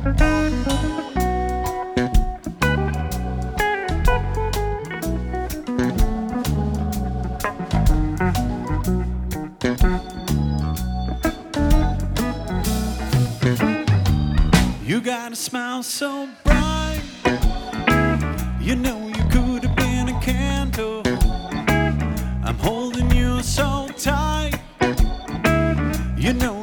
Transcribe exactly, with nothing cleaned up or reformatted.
You got a smile so bright, you know you could have been a candle. I'm holding you so tight, you know